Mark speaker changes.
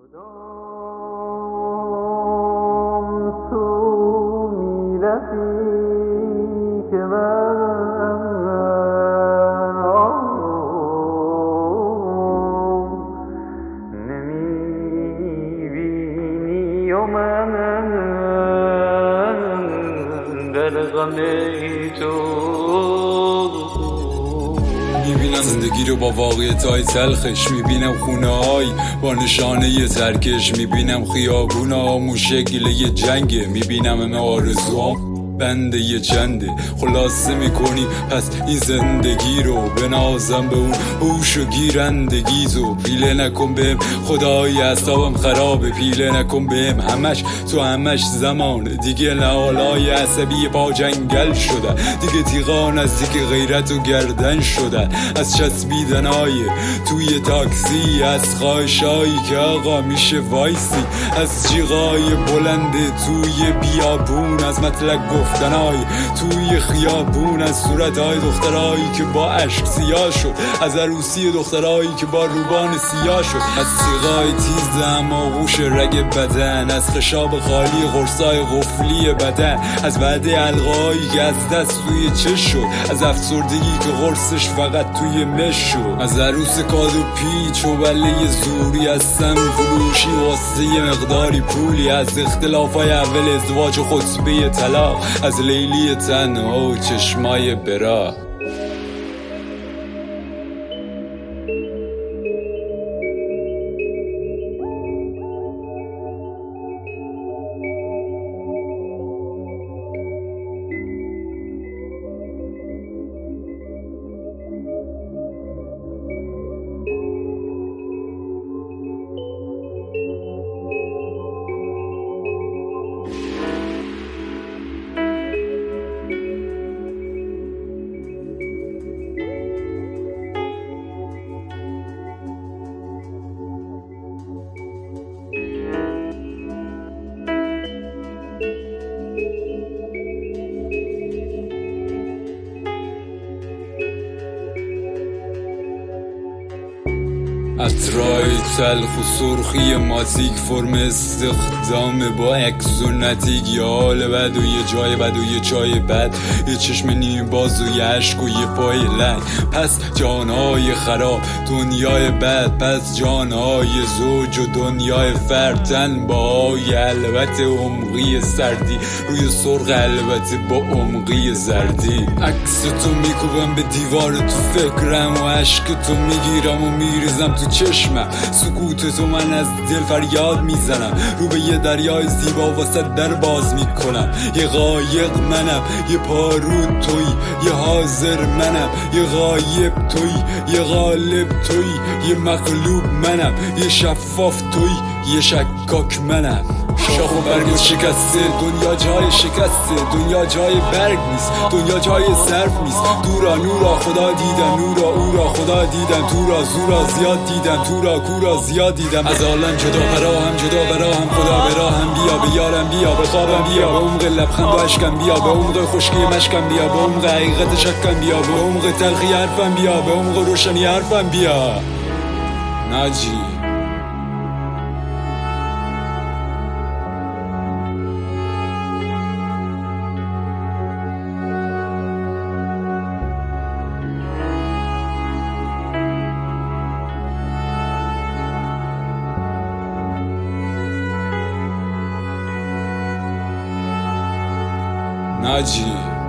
Speaker 1: تو میرسی که من نمیبینی و من در غم تو
Speaker 2: میبینم زندگی رو با واقعیت‌های تلخش، میبینم خونه‌های با نشانه ترکش، میبینم خیابونا موشکل جنگه، میبینم همه آرزوام بنده یه چنده. خلاصه میکنی پس این زندگی رو، بنازم به اون هوش و گیرندگی تو. پیله نکن بهم خدای اعصابم خرابه، پیله نکن بهم همش تو همش زمانه دیگه. نهالای عصبی با جنگل شدن دیگه، تیغان از دیگه غیرت و گردن شدن از چسبیدنای توی تاکسی، از خواهشایی که آقا میشه وایسی، از جیغای بلند توی بیابون، از مطلق گفتنای توی خیابون، از صورتهای دخترایی که با عشق سیاه شد، از عروسی دخترایی که با روبان سیاه شد، از سیغای تیز هماغوش رگ بدن، از خشاب خالی قرصای غفلی بدن، از وعده القایی که از دست توی چش شد، از افسردگی که قرصش فقط توی مش شد، از عروس کادو پیچ و بله زوری، از سم فروشی واسه یه مقداری پولی، از اختلافای اول ازدواج و خطبه طلاق، از لیلی تنها و چشمای برا. عطرای تلخ و سرخی مازیک، فرم استخدام با عکس و نتیگ، یه حال بد و یه جای بد و یه چای بد، یه چشم نیم باز و یه عشق و یه پای لنگ. پس جانهای خراب دنیای بد، پس جانهای زوج و دنیای فرتن با های البته عمقی سردی روی سرخ البته با عمقی زردی. عکس تو میکوبم به دیوار تو فکرم و عشق تو میگیرم و میریزم تو چشمم، سکوت تو من از دل فریاد میزنم، رو به یه دریای زیبا واسه در باز میکنم. یه قایق منم، یه پارود توی، یه حاضر منم، یه غایب توی، یه غالب توی، یه مغلوب منم، یه شفاف توی، یه شکاک منم. شاخ و برگ شکسته، دنیا جای شکسته، دنیا جای برگ نیست، دنیا جای صرف نیست. دورا نورا خدا دیدم، نورا او را خدا دیدم، تو را زورا زیاد دیدم، تو را کورا زیاد دیدم. از عالم جدا پراهم، جدا براهم، خدا براهم، بیا به یارم، بیا به خوابم، بیا به عمق لبخند و اشکم، بیا به عمق خشکی مشکم، بیا به عمق حقیقت شکم، بیا به عمق تلخی حرفم، بیا به عمق روشنی حرفم، بیا ناجی. ناجی